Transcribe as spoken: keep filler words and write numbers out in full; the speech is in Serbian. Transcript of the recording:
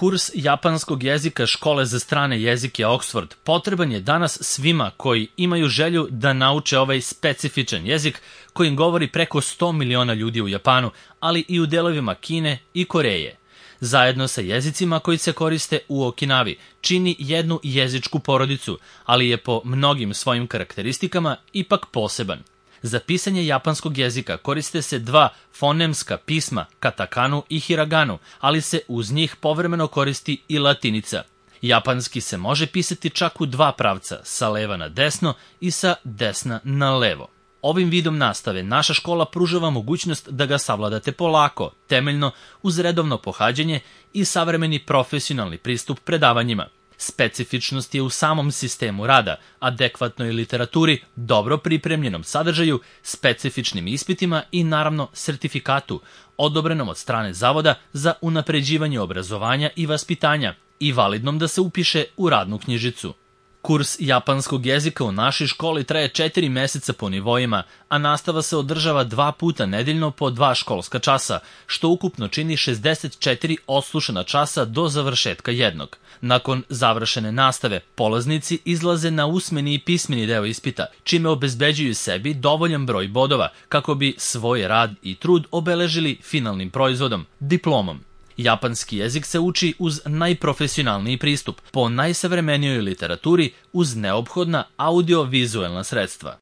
Kurs japanskog jezika škole za strane jezike Oxford potreban je danas svima koji imaju želju da nauče ovaj specifičan jezik kojim govori preko sto miliona ljudi u Japanu, ali i u delovima Kine i Koreje. Zajedno sa jezicima koji se koriste u Okinavi čini jednu jezičku porodicu, ali je po mnogim svojim karakteristikama ipak poseban. Za pisanje japanskog jezika koriste se dva fonemska pisma, katakanu i hiraganu, ali se uz njih povremeno koristi i latinica. Japanski se može pisati čak u dva pravca, sa leva na desno i sa desna na levo. Ovim vidom nastave naša škola pružava mogućnost da ga savladate polako, temeljno, uz redovno pohađanje i savremeni profesionalni pristup predavanjima. Specifičnost je u samom sistemu rada, adekvatnoj literaturi, dobro pripremljenom sadržaju, specifičnim ispitima i naravno sertifikatu, odobrenom od strane Zavoda za unapređivanje obrazovanja i vaspitanja i validnom da se upiše u radnu knjižicu. Kurs japanskog jezika u našoj školi traje četiri meseca po nivoima, a nastava se održava dva puta nedeljno po dva školska časa, što ukupno čini šezdeset četiri odslušana časa do završetka jednog. Nakon završene nastave, polaznici izlaze na usmeni i pismeni deo ispita, čime obezbeđuju sebi dovoljan broj bodova kako bi svoj rad i trud obeležili finalnim proizvodom, diplomom. Japanski jezik se uči uz najprofesionalniji pristup, po najsavremenijoj literaturi uz neophodna audio-vizuelna sredstva.